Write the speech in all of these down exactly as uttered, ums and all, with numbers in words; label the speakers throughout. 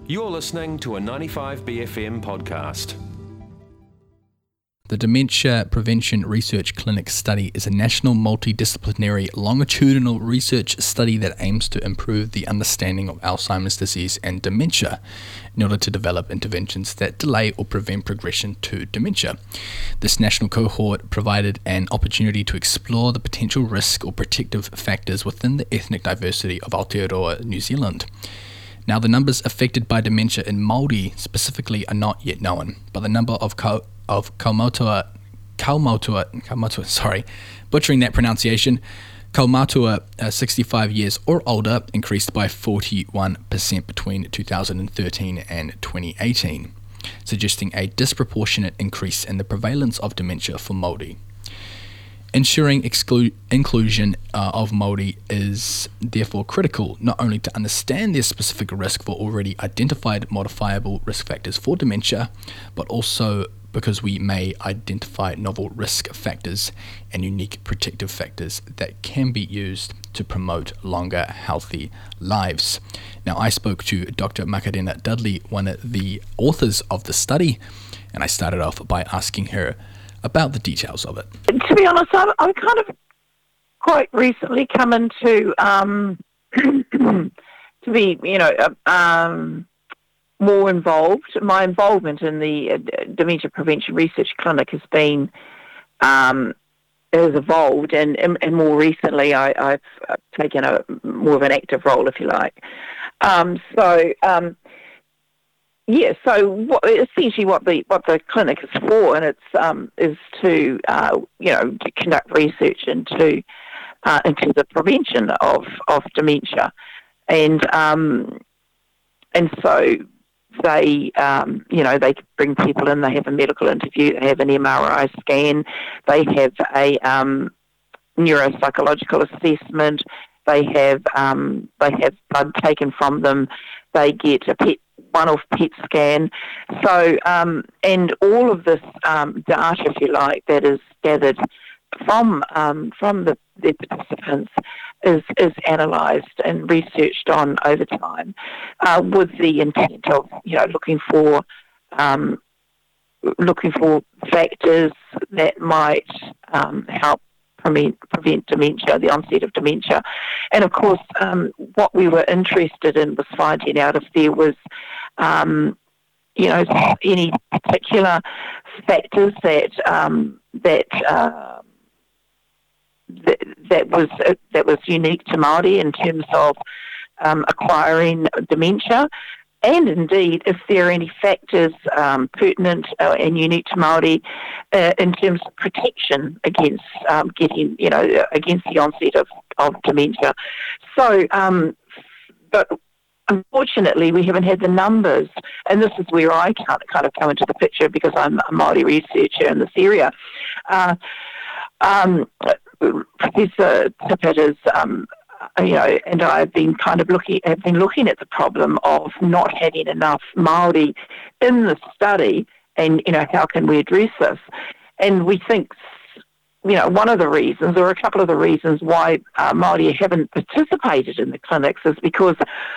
Speaker 1: You're listening to a ninety-five B F M podcast.
Speaker 2: The Dementia Prevention Research Clinic study is a national multidisciplinary longitudinal research study that aims to improve the understanding of Alzheimer's disease and dementia in order to develop interventions that delay or prevent progression to dementia. This national cohort provided an opportunity to explore the potential risk or protective factors within the ethnic diversity of Aotearoa, New Zealand. Now, the numbers affected by dementia in Māori specifically are not yet known, but the number of ko- of Kaumatua, Kaumatua, Kaumatua, sorry, butchering that pronunciation, Kaumatua uh, sixty-five years or older increased by forty-one percent between two thousand thirteen and twenty eighteen, suggesting a disproportionate increase in the prevalence of dementia for Māori. Ensuring exclu- inclusion uh, of Māori is therefore critical, not only to understand their specific risk for already identified modifiable risk factors for dementia, but also because we may identify novel risk factors and unique protective factors that can be used to promote longer, healthy lives. Now, I spoke to Doctor Makarena Dudley, one of the authors of the study, and I started off by asking her about the details of it.
Speaker 3: To be honest, I've, I've kind of quite recently come into um, to be, you know, uh, um, more involved. My involvement in the uh, Dementia Prevention Research Clinic has been um, has evolved, and, and, and more recently, I, I've taken a more of an active role, if you like. Um, so. Um, Yeah, so what, essentially what the what the clinic is for, and it's um, is to uh, you know to conduct research into uh, into the prevention of, of dementia, and um, and so they um, you know they bring people in, they have a medical interview, they have an M R I scan, they have a um, neuropsychological assessment, they have um, they have blood taken from them, they get a P E T one-off P E T scan. So, um, and all of this um, data, if you like, that is gathered from um, from the, the participants is is analysed and researched on over time, uh, with the intent of you know looking for um, looking for factors that might um, help Prevent, prevent dementia, the onset of dementia. And of course, um, what we were interested in was finding out if there was, um, you know, any particular factors that um, that, uh, that that was uh, that was unique to Māori in terms of um, acquiring dementia. And indeed, if there are any factors um, pertinent uh, and unique to Māori uh, in terms of protection against um, getting, you know, against the onset of, of dementia. So, um, but unfortunately, we haven't had the numbers, and this is where I can't kind of come into the picture because I'm a Māori researcher in this area. Uh, um, Professor Tippett is um, you know, and I've been kind of looking, have been looking at the problem of not having enough Māori in the study, and you know, how can we address this? And we think, you know, one of the reasons, or a couple of the reasons why uh, Māori haven't participated in the clinics is because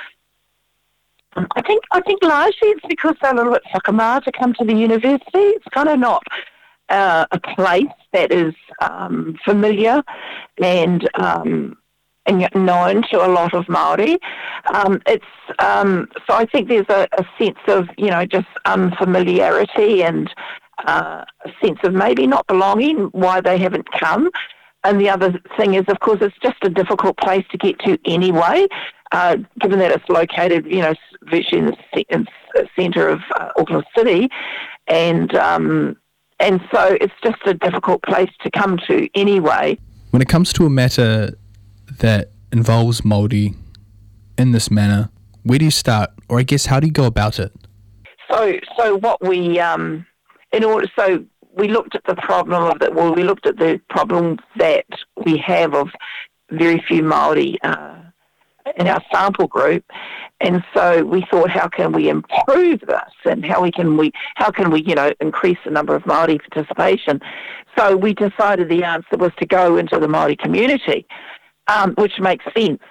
Speaker 3: I think I think largely it's because they're a little bit whakamā to come to the university. It's kind of not uh, a place that is um, familiar and um, and yet known to a lot of Māori. Um, it's um, so I think there's a, a sense of, you know, just unfamiliarity and uh, a sense of maybe not belonging, why they haven't come. And the other thing is, of course, it's just a difficult place to get to anyway, uh, given that it's located, you know, virtually in the, in the centre of uh, Auckland City. And, um, and so it's just a difficult place to come to anyway.
Speaker 2: When it comes to a matter that involves Māori in this manner, where do you start, or I guess how do you go about it?
Speaker 3: So, so what we um, in order so we looked at the problem of that. Well, we looked at the problem that we have of very few Māori uh, in our sample group, and so we thought, how can we improve this, and how we can we how can we you know increase the number of Māori participation? So we decided the answer was to go into the Māori community. Um, which makes sense.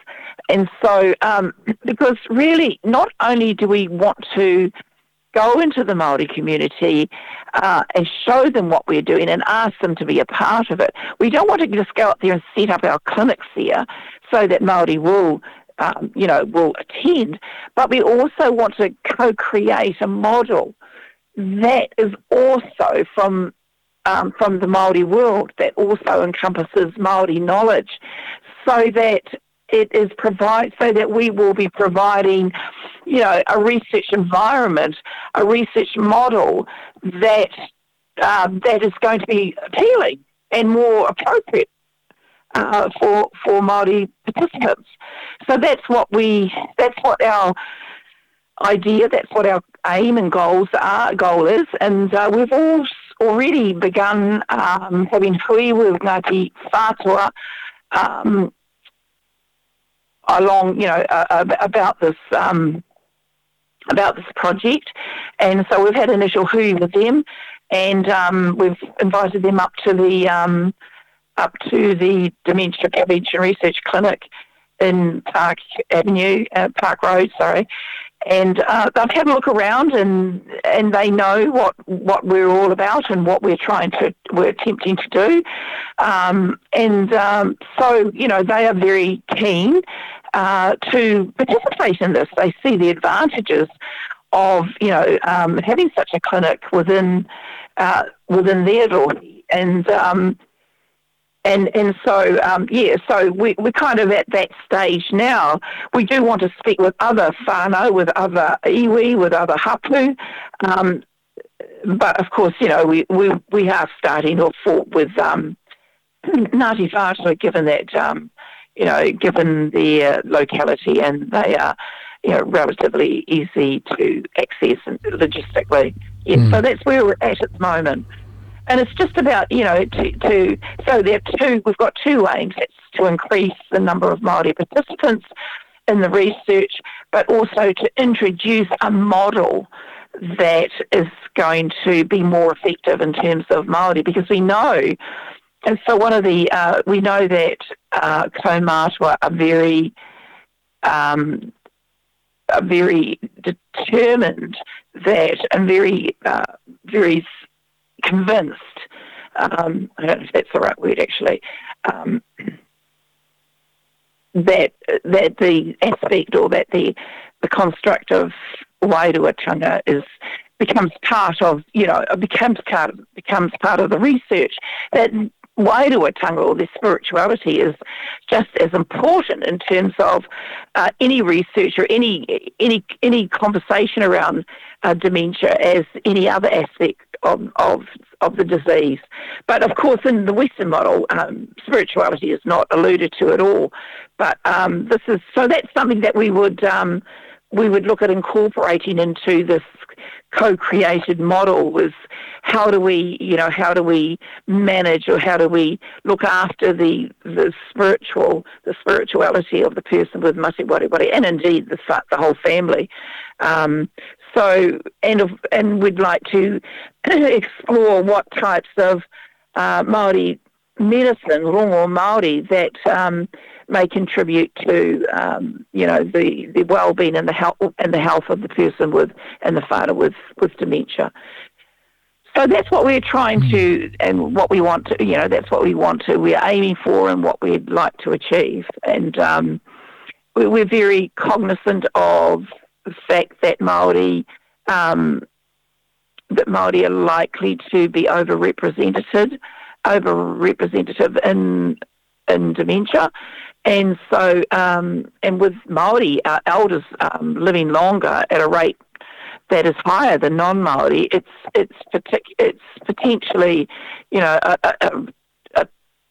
Speaker 3: and so, um, because really, not only do we want to go into the Māori community uh, and show them what we're doing and ask them to be a part of it, we don't want to just go up there and set up our clinics there so that Māori will, um, you know, will attend. But we also want to co-create a model that is also from um, from the Māori world, that also encompasses Māori knowledge, so that it is provide so that we will be providing, you know, a research environment, a research model that um, that is going to be appealing and more appropriate uh, for for Māori participants. So that's what we that's what our idea, that's what our aim and goals are goal is, and uh, we've all already begun um, having hui with Ngāti Whātua um, along, you know, uh, about this um, about this project, and so we've had initial hui with them, and um, we've invited them up to the um, up to the Dementia Prevention Research Clinic in Park Avenue, uh, Park Road, sorry. And uh, they've had a look around, and and they know what, what we're all about and what we're trying to we're attempting to do, um, and um, so you know they are very keen uh, to participate in this. They see the advantages of you know um, having such a clinic within uh, within their door, and um, And and so, um, yeah, so we, we're kind of at that stage now. We do want to speak with other whānau, with other iwi, with other hapu. Um, but, of course, you know, we, we, we are starting off with um, Ngāti Whātua, given that, um, you know, given their locality, and they are, you know, relatively easy to access and logistically. Yeah, mm. So that's where we're at at the moment. And it's just about, you know, to, to so there are two, we've got two aims. It's to increase the number of Māori participants in the research, but also to introduce a model that is going to be more effective in terms of Māori, because we know, and so one of the, uh, we know that uh, kaumātua are very, um, are very determined that, and very, uh, very convinced, um, I don't know if that's the right word actually, um, that that the aspect or that the the construct of wairuatanga is becomes part of you know becomes part of, becomes part of the research, that wairuatanga or the spirituality is just as important in terms of uh, any research or any any any conversation around uh, dementia as any other aspect of, of of the disease. But of course, in the Western model, um, spirituality is not alluded to at all. But um, this is so that's something that we would um, we would look at incorporating into this co-created model. Was how do we, you know, how do we manage or how do we look after the the spiritual, the spirituality of the person with mate waribari, and indeed the the whole family. Um, so, and of, and we'd like to explore what types of uh, Māori medicine, rongo Māori, that um, may contribute to, um, you know, the, the well-being and the health and the health of the person with and the whānau with with dementia. So that's what we're trying to, and what we want to, you know, that's what we want to, we're aiming for, and what we'd like to achieve. And um, we're very cognizant of the fact that Māori, um, that Māori are likely to be overrepresented, overrepresentative in in dementia, and so um, and with Māori uh, elders um, living longer at a rate that is higher than non-Māori, it's it's partic- it's potentially, you know, a, a, a,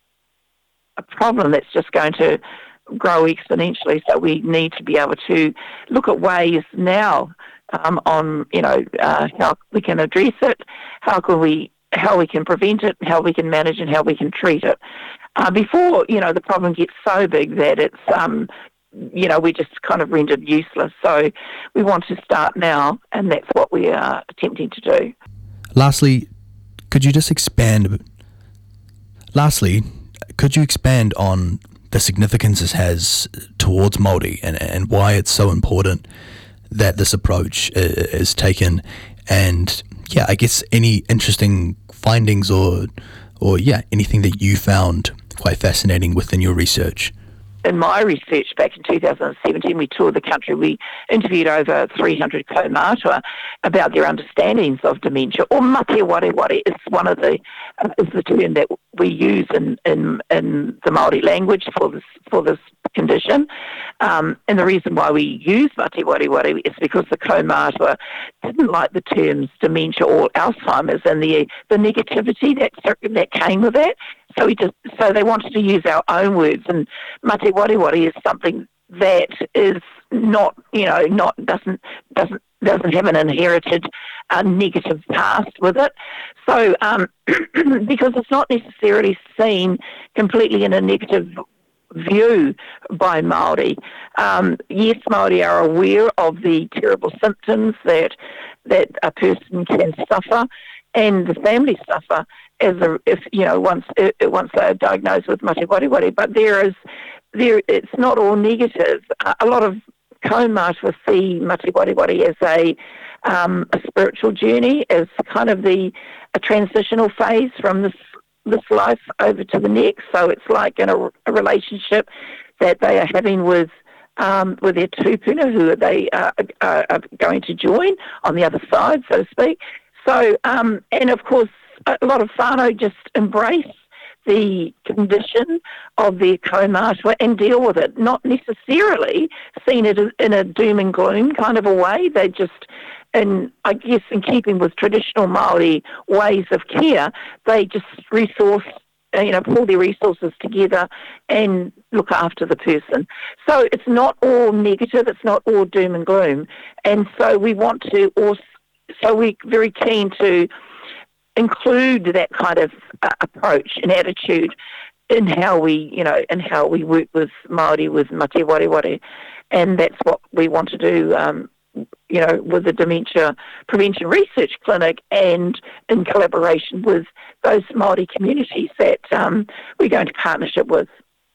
Speaker 3: a problem that's just going to grow exponentially. So we need to be able to look at ways now um, on, you know, uh, how we can address it, how can we, how we can prevent it, how we can manage, and how we can treat it uh, before, you know, the problem gets so big that it's, um, you know, we're just kind of rendered useless. So we want to start now, and that's what we are attempting to do.
Speaker 2: Lastly, could you just expand? Lastly, could you expand on the significance this has towards Māori and, and why it's so important that this approach is taken, and yeah, I guess any interesting findings or or yeah, anything that you found quite fascinating within your research.
Speaker 3: In my research back in two thousand seventeen, we toured the country. We interviewed over three hundred kaumātua about their understandings of dementia, or mate ware ware is one of the uh, is the term that we use in, in, in the Māori language for this for this condition. Um, and the reason why we use mate ware ware is because the kaumātua didn't like the terms dementia or Alzheimer's and the the negativity that that came with that. So we just so they wanted to use our own words, and mate ware ware is something that is not, you know, not doesn't doesn't doesn't have an inherited uh, negative past with it. So um, because it's not necessarily seen completely in a negative view by Māori. Um, yes, Māori are aware of the terrible symptoms that that a person can suffer, and the family suffer as a, if you know once it, once they're diagnosed with mate ware ware. But there is there it's not all negative. A, a lot of kaumātua see mate ware ware as a um, a spiritual journey, as kind of the a transitional phase from this this life over to the next. So it's like in a, a relationship that they are having with um, with their tupuna, who they are, are, are going to join on the other side, so to speak. So, um, and of course, a lot of whānau just embrace the condition of their kaumātua and deal with it, not necessarily seen it in a doom and gloom kind of a way. They just, and I guess in keeping with traditional Māori ways of care, they just resource, you know, pull their resources together and look after the person. So it's not all negative, it's not all doom and gloom. And so we want to also, so we're very keen to include that kind of uh, approach and attitude in how we, you know, in how we work with Māori, with mate ware ware. And that's what we want to do, um, you know, with the Dementia Prevention Research Clinic, and in collaboration with those Māori communities that um, we're going to partnership with.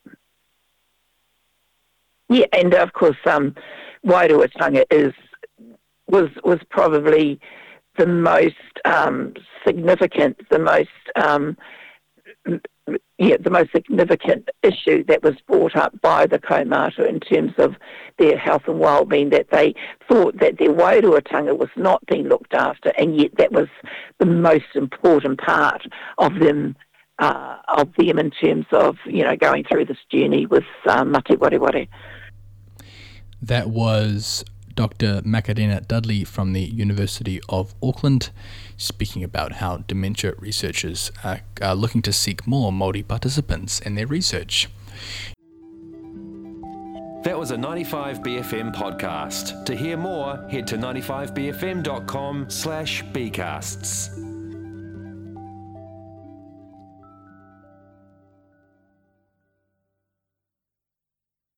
Speaker 3: Yeah, and of course, um, Wairuatanga is was was probably the most um, significant, the most um, yeah, the most significant issue that was brought up by the kaumātua in terms of their health and well-being, that they thought that their wairuatanga was not being looked after, and yet that was the most important part of them, uh, of them in terms of, you know, going through this journey with um, mate ware ware.
Speaker 2: That was Doctor Macarena Dudley from the University of Auckland, speaking about how dementia researchers are, are looking to seek more Māori participants in their research.
Speaker 1: That was a ninety-five B F M podcast. To hear more, head to ninety-five b f m dot com slash b casts.